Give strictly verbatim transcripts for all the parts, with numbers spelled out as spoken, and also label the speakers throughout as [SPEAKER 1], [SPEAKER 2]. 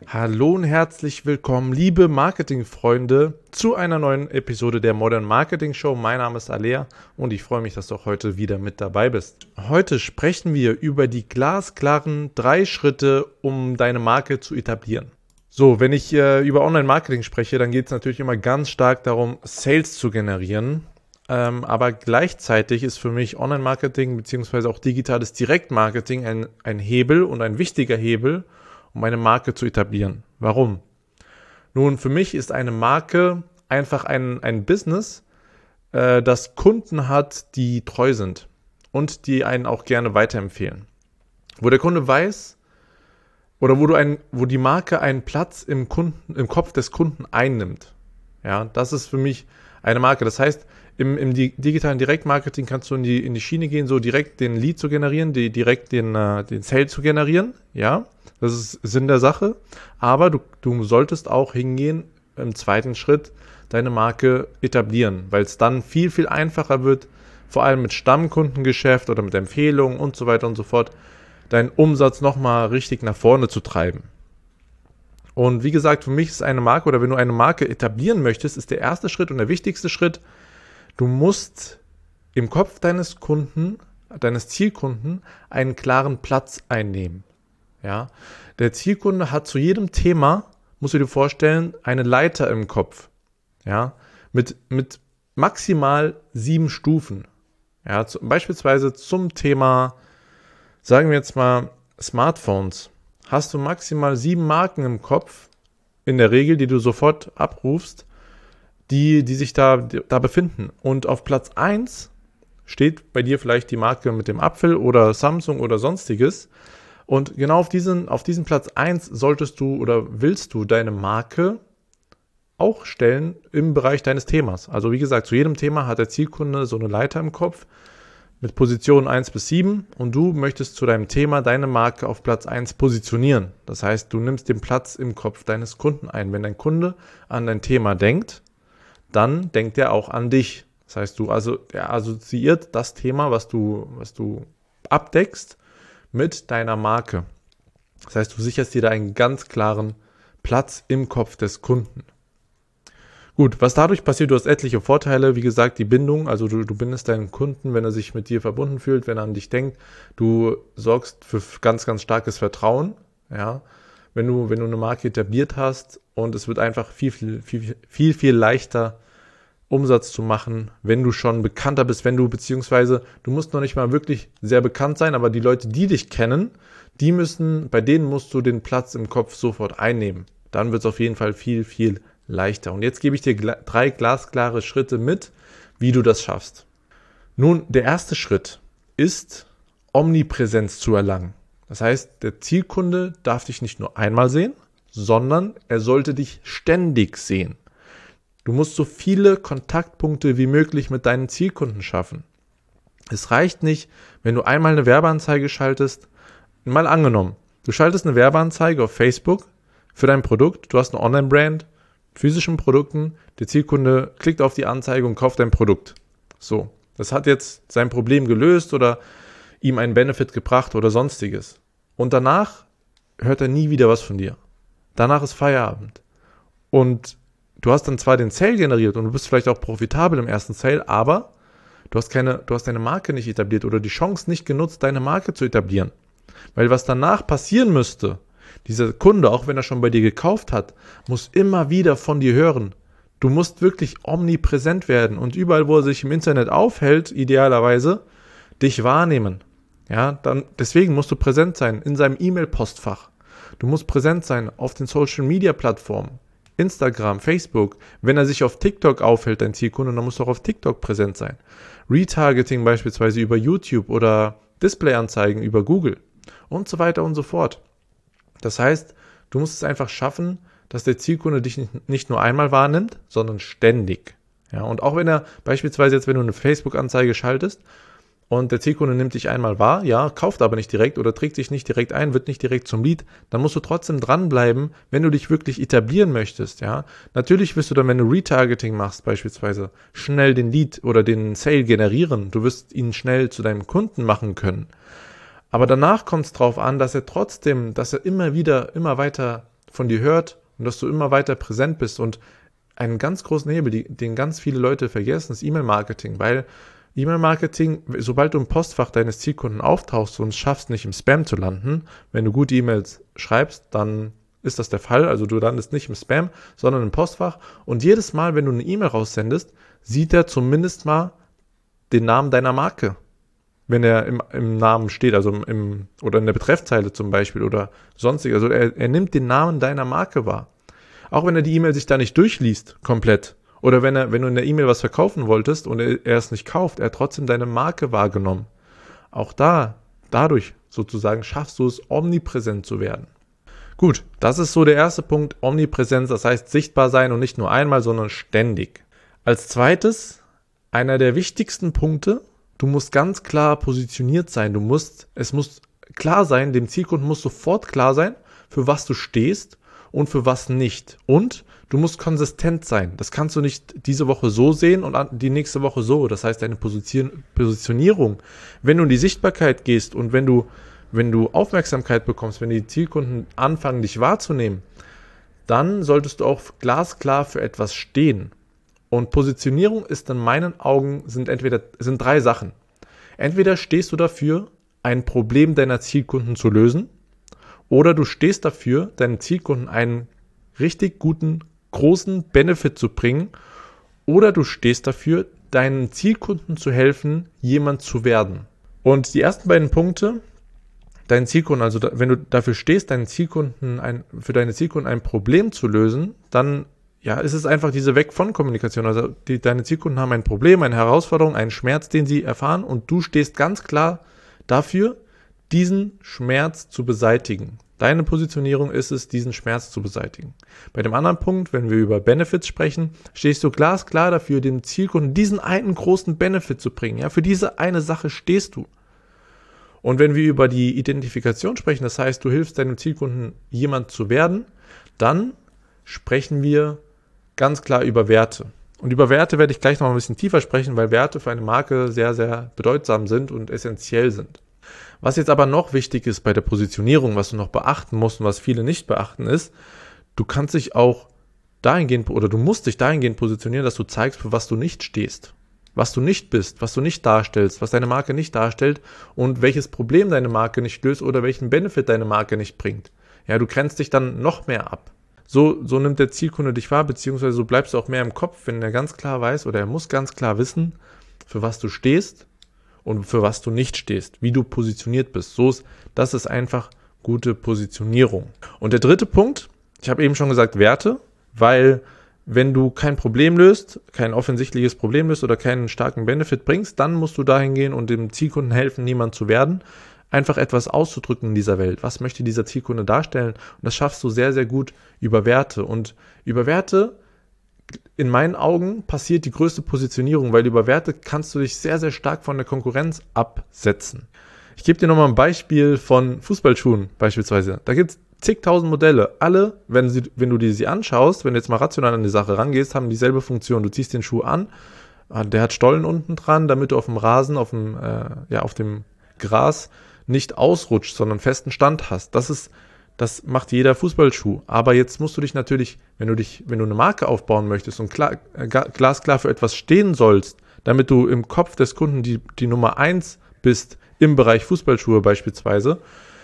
[SPEAKER 1] Hallo und herzlich willkommen, liebe Marketingfreunde, zu einer neuen Episode der Modern Marketing Show. Mein Name ist Alea und ich freue mich, dass du auch heute wieder mit dabei bist. Heute sprechen wir über die glasklaren drei Schritte, um deine Marke zu etablieren. So, wenn ich äh, über Online-Marketing spreche, dann geht es natürlich immer ganz stark darum, Sales zu generieren. Ähm, aber gleichzeitig ist für mich Online-Marketing bzw. auch digitales Direktmarketing ein, ein Hebel und ein wichtiger Hebel, um eine Marke zu etablieren. Warum? Nun, für mich ist eine Marke einfach ein, ein Business, äh, das Kunden hat, die treu sind und die einen auch gerne weiterempfehlen. Wo der Kunde weiß oder wo, du ein, wo die Marke einen Platz im, Kunden, im Kopf des Kunden einnimmt. Ja, das ist für mich eine Marke. Das heißt, im, im digitalen Direktmarketing kannst du in die, in die Schiene gehen, so direkt den Lead zu generieren, die, direkt den, äh, den Sale zu generieren. Ja, das ist Sinn der Sache. Aber du, du solltest auch hingehen, im zweiten Schritt deine Marke etablieren, weil es dann viel, viel einfacher wird, vor allem mit Stammkundengeschäft oder mit Empfehlungen und so weiter und so fort, deinen Umsatz nochmal richtig nach vorne zu treiben. Und wie gesagt, für mich ist eine Marke, oder wenn du eine Marke etablieren möchtest, ist der erste Schritt und der wichtigste Schritt, du musst im Kopf deines Kunden, deines Zielkunden, einen klaren Platz einnehmen. Ja? Der Zielkunde hat zu jedem Thema, musst du dir vorstellen, eine Leiter im Kopf. Ja? Mit, mit maximal sieben Stufen. Ja? Zu, beispielsweise zum Thema, sagen wir jetzt mal, Smartphones. Hast du maximal sieben Marken im Kopf, in der Regel, die du sofort abrufst, die, die sich da, da befinden. Und auf Platz eins steht bei dir vielleicht die Marke mit dem Apfel oder Samsung oder sonstiges. Und genau auf diesen, auf diesen Platz eins solltest du oder willst du deine Marke auch stellen im Bereich deines Themas. Also wie gesagt, zu jedem Thema hat der Zielkunde so eine Leiter im Kopf mit Positionen eins bis sieben und du möchtest zu deinem Thema deine Marke auf Platz eins positionieren. Das heißt, du nimmst den Platz im Kopf deines Kunden ein. Wenn dein Kunde an dein Thema denkt, dann denkt er auch an dich. Das heißt, du also er assoziiert das Thema, was du, was du abdeckst, mit deiner Marke. Das heißt, du sicherst dir da einen ganz klaren Platz im Kopf des Kunden. Gut, was dadurch passiert, du hast etliche Vorteile, wie gesagt, die Bindung, also du, du bindest deinen Kunden, wenn er sich mit dir verbunden fühlt, wenn er an dich denkt, du sorgst für ganz, ganz starkes Vertrauen, ja, wenn du, wenn du eine Marke etabliert hast und es wird einfach viel, viel, viel, viel, viel leichter, Umsatz zu machen, wenn du schon bekannter bist, wenn du, beziehungsweise du musst noch nicht mal wirklich sehr bekannt sein, aber die Leute, die dich kennen, die müssen, bei denen musst du den Platz im Kopf sofort einnehmen. Dann wird es auf jeden Fall viel, viel leichter. Und jetzt gebe ich dir drei glasklare Schritte mit, wie du das schaffst. Nun, der erste Schritt ist, Omnipräsenz zu erlangen. Das heißt, der Zielkunde darf dich nicht nur einmal sehen, sondern er sollte dich ständig sehen. Du musst so viele Kontaktpunkte wie möglich mit deinen Zielkunden schaffen. Es reicht nicht, wenn du einmal eine Werbeanzeige schaltest. Mal angenommen, du schaltest eine Werbeanzeige auf Facebook für dein Produkt, du hast eine Online-Brand, physischen Produkten, der Zielkunde klickt auf die Anzeige und kauft dein Produkt. So, das hat jetzt sein Problem gelöst oder ihm einen Benefit gebracht oder sonstiges. Und danach hört er nie wieder was von dir. Danach ist Feierabend. Und du hast dann zwar den Sale generiert und du bist vielleicht auch profitabel im ersten Sale, aber du hast keine, du hast deine Marke nicht etabliert oder die Chance nicht genutzt, deine Marke zu etablieren. Weil was danach passieren müsste, dieser Kunde, auch wenn er schon bei dir gekauft hat, muss immer wieder von dir hören. Du musst wirklich omnipräsent werden und überall, wo er sich im Internet aufhält, idealerweise, dich wahrnehmen. Ja, dann, deswegen musst du präsent sein in seinem E-Mail-Postfach. Du musst präsent sein auf den Social-Media-Plattformen. Instagram, Facebook, wenn er sich auf TikTok aufhält, dein Zielkunde, dann musst du auch auf TikTok präsent sein. Retargeting beispielsweise über YouTube oder Displayanzeigen über Google und so weiter und so fort. Das heißt, du musst es einfach schaffen, dass der Zielkunde dich nicht, nicht nur einmal wahrnimmt, sondern ständig. Ja, und auch wenn er beispielsweise jetzt, wenn du eine Facebook-Anzeige schaltest und der Zielkunde nimmt dich einmal wahr, ja, kauft aber nicht direkt oder trägt sich nicht direkt ein, wird nicht direkt zum Lead, dann musst du trotzdem dranbleiben, wenn du dich wirklich etablieren möchtest, ja. Natürlich wirst du dann, wenn du Retargeting machst beispielsweise, schnell den Lead oder den Sale generieren. Du wirst ihn schnell zu deinem Kunden machen können. Aber danach kommt es drauf an, dass er trotzdem, dass er immer wieder, immer weiter von dir hört und dass du immer weiter präsent bist. Und einen ganz großen Hebel, die, den ganz viele Leute vergessen, ist E-Mail-Marketing, weil E-Mail-Marketing, sobald du im Postfach deines Zielkunden auftauchst und es schaffst, nicht im Spam zu landen, wenn du gute E-Mails schreibst, dann ist das der Fall. Also du landest nicht im Spam, sondern im Postfach. Und jedes Mal, wenn du eine E-Mail raussendest, sieht er zumindest mal den Namen deiner Marke. Wenn er im, im Namen steht, also im, oder in der Betreffzeile zum Beispiel oder sonstig. Also er, er nimmt den Namen deiner Marke wahr. Auch wenn er die E-Mail sich da nicht durchliest, komplett. Oder wenn er, wenn du in der E-Mail was verkaufen wolltest und er, er es nicht kauft, er hat trotzdem deine Marke wahrgenommen. Auch da, dadurch sozusagen schaffst du es, omnipräsent zu werden. Gut, das ist so der erste Punkt, Omnipräsenz, das heißt sichtbar sein und nicht nur einmal, sondern ständig. Als zweites, einer der wichtigsten Punkte, du musst ganz klar positioniert sein. Du musst, es muss klar sein, dem Zielkunden muss sofort klar sein, für was du stehst und für was nicht. Und du musst konsistent sein. Das kannst du nicht diese Woche so sehen und die nächste Woche so. Das heißt, deine Positionierung, wenn du in die Sichtbarkeit gehst und wenn du, wenn du Aufmerksamkeit bekommst, wenn die Zielkunden anfangen, dich wahrzunehmen, dann solltest du auch glasklar für etwas stehen. Und Positionierung ist in meinen Augen, sind entweder, sind drei Sachen. Entweder stehst du dafür, ein Problem deiner Zielkunden zu lösen, oder du stehst dafür, deinen Zielkunden einen richtig guten, großen Benefit zu bringen, oder du stehst dafür, deinen Zielkunden zu helfen, jemand zu werden. Und die ersten beiden Punkte, deinen Zielkunden, also wenn du dafür stehst, deinen Zielkunden ein, für deine Zielkunden ein Problem zu lösen, dann ja, ist es einfach diese Weg-von-Kommunikation. Also die, deine Zielkunden haben ein Problem, eine Herausforderung, einen Schmerz, den sie erfahren, und du stehst ganz klar dafür, diesen Schmerz zu beseitigen. Deine Positionierung ist es, diesen Schmerz zu beseitigen. Bei dem anderen Punkt, wenn wir über Benefits sprechen, stehst du glasklar dafür, dem Zielkunden diesen einen großen Benefit zu bringen. Ja, für diese eine Sache stehst du. Und wenn wir über die Identifikation sprechen, das heißt, du hilfst deinem Zielkunden, jemand zu werden, dann sprechen wir ganz klar über Werte. Und über Werte werde ich gleich noch ein bisschen tiefer sprechen, weil Werte für eine Marke sehr, sehr bedeutsam sind und essentiell sind. Was jetzt aber noch wichtig ist bei der Positionierung, was du noch beachten musst und was viele nicht beachten, ist, du kannst dich auch dahingehend oder du musst dich dahingehend positionieren, dass du zeigst, für was du nicht stehst, was du nicht bist, was du nicht darstellst, was deine Marke nicht darstellt und welches Problem deine Marke nicht löst oder welchen Benefit deine Marke nicht bringt. Ja, du grenzt dich dann noch mehr ab. So, so nimmt der Zielkunde dich wahr, beziehungsweise so bleibst du auch mehr im Kopf, wenn er ganz klar weiß oder er muss ganz klar wissen, für was du stehst und für was du nicht stehst, wie du positioniert bist. So ist, das ist einfach gute Positionierung. Und der dritte Punkt, ich habe eben schon gesagt, Werte, weil wenn du kein Problem löst, kein offensichtliches Problem löst oder keinen starken Benefit bringst, dann musst du dahin gehen und dem Zielkunden helfen, niemand zu werden. Einfach etwas auszudrücken in dieser Welt. Was möchte dieser Zielkunde darstellen? Und das schaffst du sehr, sehr gut über Werte. Und über Werte, in meinen Augen, passiert die größte Positionierung, weil über Werte kannst du dich sehr, sehr stark von der Konkurrenz absetzen. Ich gebe dir nochmal ein Beispiel von Fußballschuhen beispielsweise. Da gibt es zigtausend Modelle. Alle, wenn, sie, wenn du dir sie anschaust, wenn du jetzt mal rational an die Sache rangehst, haben dieselbe Funktion. Du ziehst den Schuh an, der hat Stollen unten dran, damit du auf dem Rasen, auf dem, äh, ja, auf dem Gras nicht ausrutscht, sondern festen Stand hast. Das ist, das macht jeder Fußballschuh. Aber jetzt musst du dich natürlich, wenn du dich, wenn du eine Marke aufbauen möchtest und klar, glasklar für etwas stehen sollst, damit du im Kopf des Kunden die, die Nummer eins bist im Bereich Fußballschuhe beispielsweise,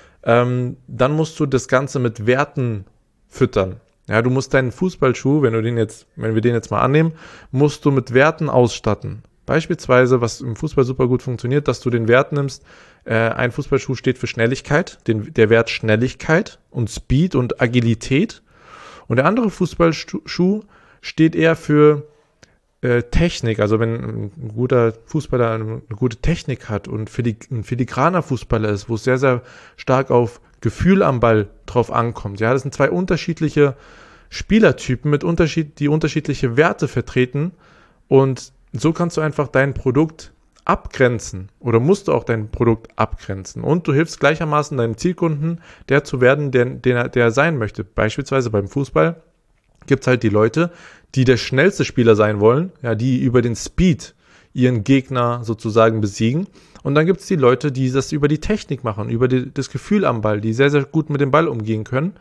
[SPEAKER 1] ähm, dann musst du das Ganze mit Werten füttern. Ja, du musst deinen Fußballschuh, wenn du den jetzt, wenn wir den jetzt mal annehmen, musst du mit Werten ausstatten. Beispielsweise, was im Fußball super gut funktioniert, dass du den Wert nimmst, äh, ein Fußballschuh steht für Schnelligkeit, den, der Wert Schnelligkeit und Speed und Agilität. Und der andere Fußballschuh steht eher für äh, Technik. Also wenn ein guter Fußballer eine, eine gute Technik hat und für die, ein filigraner Fußballer ist, wo es sehr, sehr stark auf Gefühl am Ball drauf ankommt. Ja, das sind zwei unterschiedliche Spielertypen, mit Unterschied, die unterschiedliche Werte vertreten, und so kannst du einfach dein Produkt abgrenzen oder musst du auch dein Produkt abgrenzen. Und du hilfst gleichermaßen deinem Zielkunden, der zu werden, der, der, der er sein möchte. Beispielsweise beim Fußball gibt es halt die Leute, die der schnellste Spieler sein wollen, ja, die über den Speed ihren Gegner sozusagen besiegen. Und dann gibt es die Leute, die das über die Technik machen, über die, das Gefühl am Ball, die sehr, sehr gut mit dem Ball umgehen können.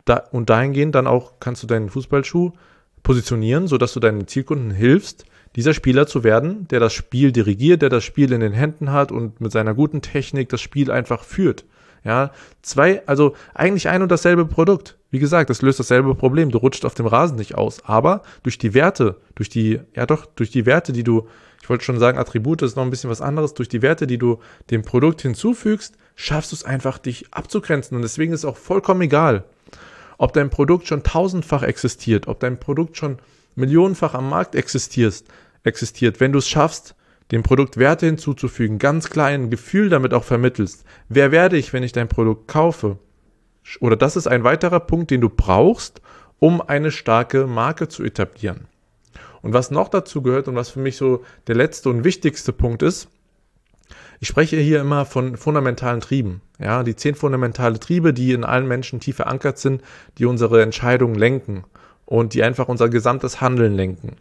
[SPEAKER 1] Da, und dahingehend dann auch kannst du deinen Fußballschuh positionieren, sodass du deinen Zielkunden hilfst, dieser Spieler zu werden, der das Spiel dirigiert, der das Spiel in den Händen hat und mit seiner guten Technik das Spiel einfach führt. Ja, zwei, also eigentlich ein und dasselbe Produkt. Wie gesagt, das löst dasselbe Problem. Du rutscht auf dem Rasen nicht aus, aber durch die Werte, durch die, ja doch, durch die Werte, die du, ich wollte schon sagen, Attribute ist noch ein bisschen was anderes, durch die Werte, die du dem Produkt hinzufügst, schaffst du es einfach, dich abzugrenzen. Und deswegen ist es auch vollkommen egal, ob dein Produkt schon tausendfach existiert, ob dein Produkt schon millionenfach am Markt existiert, existiert. Wenn du es schaffst, dem Produkt Werte hinzuzufügen, ganz klar ein Gefühl damit auch vermittelst. Wer werde ich, wenn ich dein Produkt kaufe? Oder das ist ein weiterer Punkt, den du brauchst, um eine starke Marke zu etablieren. Und was noch dazu gehört und was für mich so der letzte und wichtigste Punkt ist, ich spreche hier immer von fundamentalen Trieben. Ja, die zehn fundamentale Triebe, die in allen Menschen tief verankert sind, die unsere Entscheidungen lenken und die einfach unser gesamtes Handeln lenken.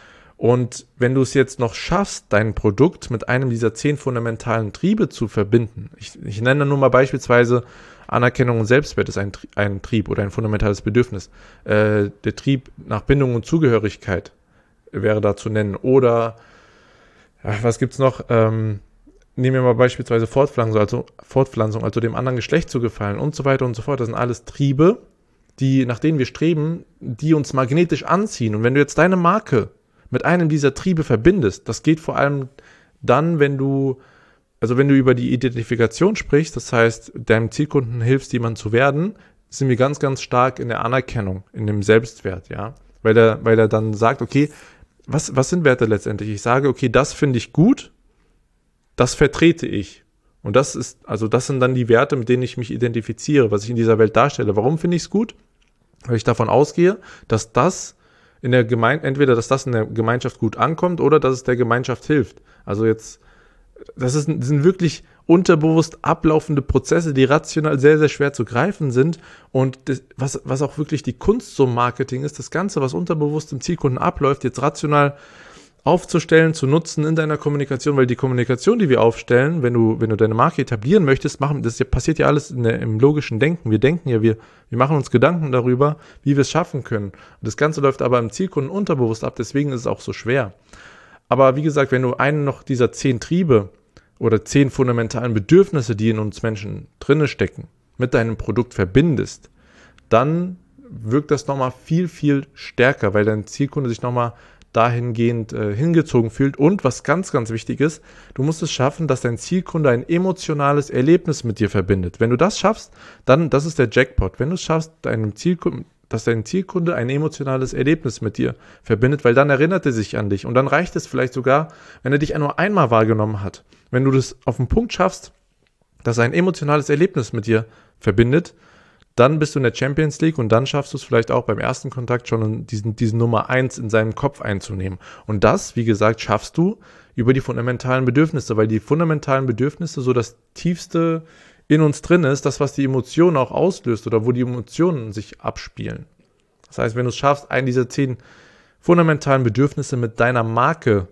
[SPEAKER 1] Und wenn du es jetzt noch schaffst, dein Produkt mit einem dieser zehn fundamentalen Triebe zu verbinden, ich, ich nenne nur mal beispielsweise Anerkennung und Selbstwert ist ein, ein Trieb oder ein fundamentales Bedürfnis. Äh, der Trieb nach Bindung und Zugehörigkeit wäre da zu nennen. Oder, ja, was gibt's noch? Ähm, nehmen wir mal beispielsweise Fortpflanzung, also Fortpflanzung, also dem anderen Geschlecht zu gefallen und so weiter und so fort. Das sind alles Triebe, die, nach denen wir streben, die uns magnetisch anziehen. Und wenn du jetzt deine Marke mit einem dieser Triebe verbindest, das geht vor allem dann, wenn du, also wenn du über die Identifikation sprichst, das heißt, deinem Zielkunden hilfst, jemand zu werden, sind wir ganz, ganz stark in der Anerkennung, in dem Selbstwert, ja, weil er, weil er dann sagt, okay, was, was sind Werte letztendlich? Ich sage, okay, das finde ich gut, das vertrete ich. Und das ist, also das sind dann die Werte, mit denen ich mich identifiziere, was ich in dieser Welt darstelle. Warum finde ich es gut? Weil ich davon ausgehe, dass das in der Gemeinde, entweder dass das in der Gemeinschaft gut ankommt oder dass es der Gemeinschaft hilft. Also jetzt, das, ist, das sind wirklich unterbewusst ablaufende Prozesse, die rational sehr, sehr schwer zu greifen sind. Und das, was, was auch wirklich die Kunst zum Marketing ist, das Ganze, was unterbewusst im Zielkunden abläuft, jetzt rational aufzustellen, zu nutzen in deiner Kommunikation, weil die Kommunikation, die wir aufstellen, wenn du, wenn du deine Marke etablieren möchtest, machen, das passiert ja alles in der, im logischen Denken. Wir denken ja, wir, wir machen uns Gedanken darüber, wie wir es schaffen können. Und das Ganze läuft aber im Zielkunden unterbewusst ab, deswegen ist es auch so schwer. Aber wie gesagt, wenn du einen noch dieser zehn Triebe oder zehn fundamentalen Bedürfnisse, die in uns Menschen drinne stecken, mit deinem Produkt verbindest, dann wirkt das nochmal viel, viel stärker, weil dein Zielkunde sich nochmal dahingehend äh, hingezogen fühlt. Und was ganz, ganz wichtig ist, du musst es schaffen, dass dein Zielkunde ein emotionales Erlebnis mit dir verbindet. Wenn du das schaffst, dann, das ist der Jackpot. Wenn du es schaffst, deinem Zielkunden, dass dein Zielkunde ein emotionales Erlebnis mit dir verbindet, weil dann erinnert er sich an dich. Und dann reicht es vielleicht sogar, wenn er dich nur einmal wahrgenommen hat. Wenn du das auf den Punkt schaffst, dass er ein emotionales Erlebnis mit dir verbindet, dann bist du in der Champions League und dann schaffst du es vielleicht auch beim ersten Kontakt schon diesen, diesen Nummer eins in seinem Kopf einzunehmen. Und das, wie gesagt, schaffst du über die fundamentalen Bedürfnisse, weil die fundamentalen Bedürfnisse so das Tiefste in uns drin ist, das, was die Emotionen auch auslöst oder wo die Emotionen sich abspielen. Das heißt, wenn du es schaffst, einen dieser zehn fundamentalen Bedürfnisse mit deiner Marke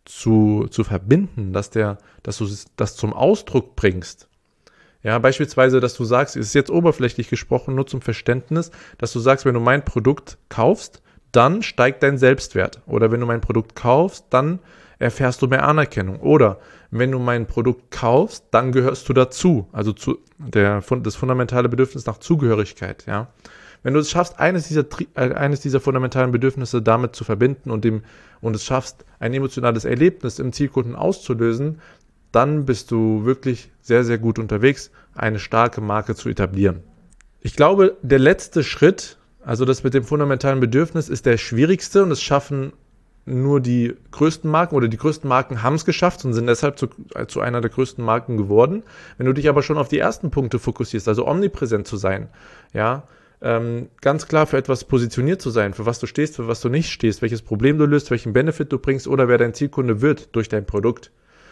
[SPEAKER 1] zu, zu verbinden, dass, der, dass du das zum Ausdruck bringst, ja, beispielsweise, dass du sagst, es ist jetzt oberflächlich gesprochen, nur zum Verständnis, dass du sagst, wenn du mein Produkt kaufst, dann steigt dein Selbstwert. Oder wenn du mein Produkt kaufst, dann erfährst du mehr Anerkennung. Oder wenn du mein Produkt kaufst, dann gehörst du dazu. Also zu der, das fundamentale Bedürfnis nach Zugehörigkeit. Ja. Wenn du es schaffst, eines dieser, äh, eines dieser fundamentalen Bedürfnisse damit zu verbinden und, dem, und es schaffst, ein emotionales Erlebnis im Zielkunden auszulösen, dann bist du wirklich sehr, sehr gut unterwegs, eine starke Marke zu etablieren. Ich glaube, der letzte Schritt, also das mit dem fundamentalen Bedürfnis, ist der schwierigste und es schaffen nur die größten Marken oder die größten Marken haben es geschafft und sind deshalb zu, zu einer der größten Marken geworden. Wenn du dich aber schon auf die ersten Punkte fokussierst, also omnipräsent zu sein, ja, ähm, ganz klar für etwas positioniert zu sein, für was du stehst, für was du nicht stehst, welches Problem du löst, welchen Benefit du bringst oder wer dein Zielkunde wird durch dein Produkt,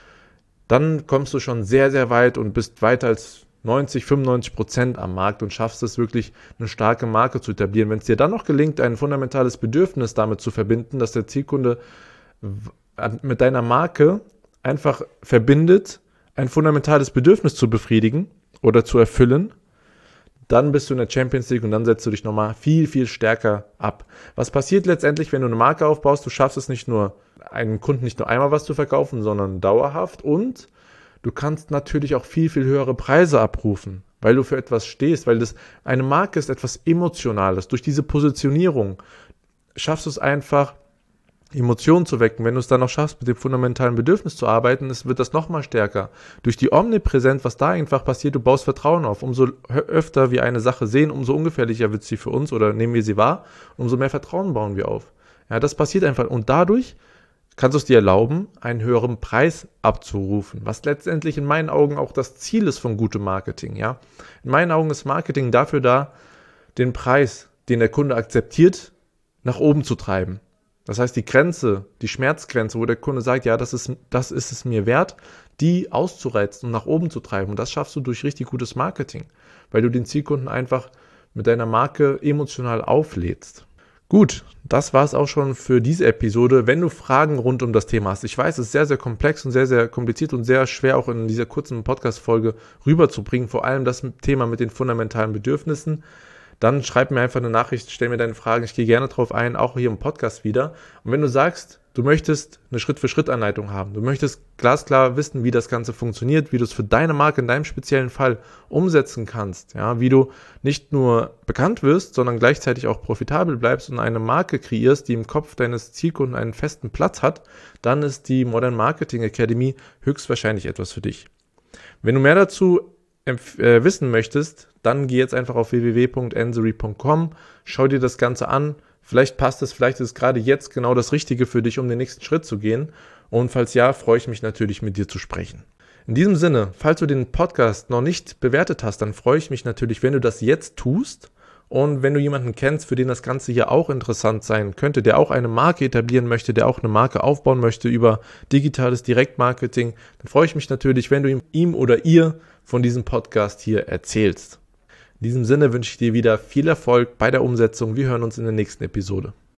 [SPEAKER 1] dann kommst du schon sehr, sehr weit und bist weiter als neunzig, fünfundneunzig Prozent am Markt und schaffst es wirklich, eine starke Marke zu etablieren. Wenn es dir dann noch gelingt, ein fundamentales Bedürfnis damit zu verbinden, dass der Zielkunde mit deiner Marke einfach verbindet, ein fundamentales Bedürfnis zu befriedigen oder zu erfüllen, dann bist du in der Champions League und dann setzt du dich nochmal viel, viel stärker ab. Was passiert letztendlich, wenn du eine Marke aufbaust? Du schaffst es nicht nur, einem Kunden nicht nur einmal was zu verkaufen, sondern dauerhaft, und du kannst natürlich auch viel, viel höhere Preise abrufen, weil du für etwas stehst, weil das eine Marke ist, etwas Emotionales. Durch diese Positionierung schaffst du es einfach, Emotionen zu wecken. Wenn du es dann noch schaffst, mit dem fundamentalen Bedürfnis zu arbeiten, es wird das nochmal stärker. Durch die Omnipräsenz, was da einfach passiert, du baust Vertrauen auf. Umso öfter wir eine Sache sehen, umso ungefährlicher wird sie für uns oder nehmen wir sie wahr, umso mehr Vertrauen bauen wir auf. Ja, das passiert einfach. Und dadurch kannst du es dir erlauben, einen höheren Preis abzurufen, was letztendlich in meinen Augen auch das Ziel ist von gutem Marketing. Ja? In meinen Augen ist Marketing dafür da, den Preis, den der Kunde akzeptiert, nach oben zu treiben. Das heißt, die Grenze, die Schmerzgrenze, wo der Kunde sagt, ja, das ist, das ist es mir wert, die auszureizen und nach oben zu treiben. Und das schaffst du durch richtig gutes Marketing, weil du den Zielkunden einfach mit deiner Marke emotional auflädst. Gut, das war es auch schon für diese Episode. Wenn du Fragen rund um das Thema hast, ich weiß, es ist sehr, sehr komplex und sehr, sehr kompliziert und sehr schwer auch in dieser kurzen Podcast-Folge rüberzubringen, vor allem das Thema mit den fundamentalen Bedürfnissen, dann schreib mir einfach eine Nachricht, stell mir deine Fragen, ich gehe gerne drauf ein, auch hier im Podcast wieder. Und wenn du sagst, du möchtest eine Schritt-für-Schritt-Anleitung haben, du möchtest glasklar wissen, wie das Ganze funktioniert, wie du es für deine Marke in deinem speziellen Fall umsetzen kannst, ja, wie du nicht nur bekannt wirst, sondern gleichzeitig auch profitabel bleibst und eine Marke kreierst, die im Kopf deines Zielkunden einen festen Platz hat, dann ist die Modern Marketing Academy höchstwahrscheinlich etwas für dich. Wenn du mehr dazu äh, wissen möchtest, dann geh jetzt einfach auf w w w punkt ensory punkt com, schau dir das Ganze an, vielleicht passt es, vielleicht ist es gerade jetzt genau das Richtige für dich, um den nächsten Schritt zu gehen, und falls ja, freue ich mich natürlich, mit dir zu sprechen. In diesem Sinne, falls du den Podcast noch nicht bewertet hast, dann freue ich mich natürlich, wenn du das jetzt tust, und wenn du jemanden kennst, für den das Ganze hier auch interessant sein könnte, der auch eine Marke etablieren möchte, der auch eine Marke aufbauen möchte über digitales Direktmarketing, dann freue ich mich natürlich, wenn du ihm, ihm oder ihr von diesem Podcast hier erzählst. In diesem Sinne wünsche ich dir wieder viel Erfolg bei der Umsetzung. Wir hören uns in der nächsten Episode.